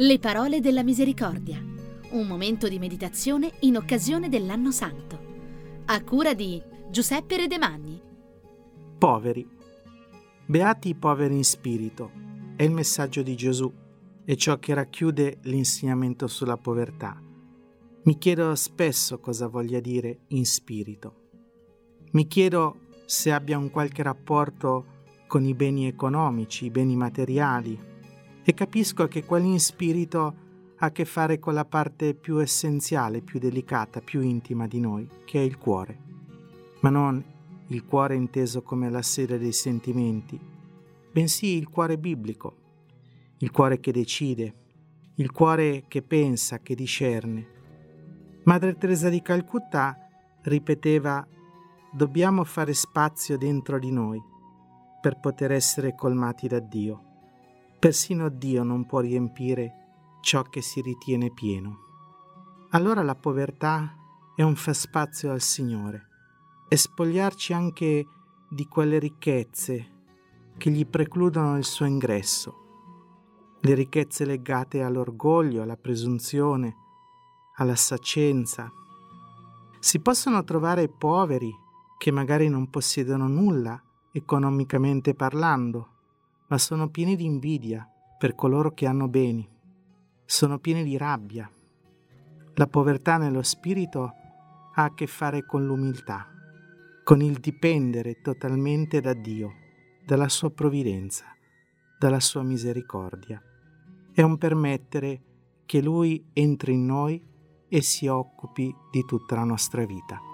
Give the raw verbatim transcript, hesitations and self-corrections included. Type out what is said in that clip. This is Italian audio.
Le parole della misericordia, un momento di meditazione in occasione dell'Anno Santo, a cura di Giuseppe Redemagni. Poveri. Beati i poveri in spirito, è il messaggio di Gesù, è ciò che racchiude l'insegnamento sulla povertà. Mi chiedo spesso cosa voglia dire in spirito. Mi chiedo se abbia un qualche rapporto con i beni economici, i beni materiali, e capisco che quello in spirito ha a che fare con la parte più essenziale, più delicata, più intima di noi, che è il cuore. Ma non il cuore inteso come la sede dei sentimenti, bensì il cuore biblico, il cuore che decide, il cuore che pensa, che discerne. Madre Teresa di Calcutta ripeteva: dobbiamo fare spazio dentro di noi per poter essere colmati da Dio. Persino Dio non può riempire ciò che si ritiene pieno. Allora la povertà è un far spazio al Signore, è spogliarci anche di quelle ricchezze che gli precludono il suo ingresso, le ricchezze legate all'orgoglio, alla presunzione, alla saccenza. Si possono trovare poveri che magari non possiedono nulla economicamente parlando, ma sono pieni di invidia per coloro che hanno beni, sono pieni di rabbia. La povertà nello spirito ha a che fare con l'umiltà, con il dipendere totalmente da Dio, dalla sua provvidenza, dalla sua misericordia. È un permettere che Lui entri in noi e si occupi di tutta la nostra vita.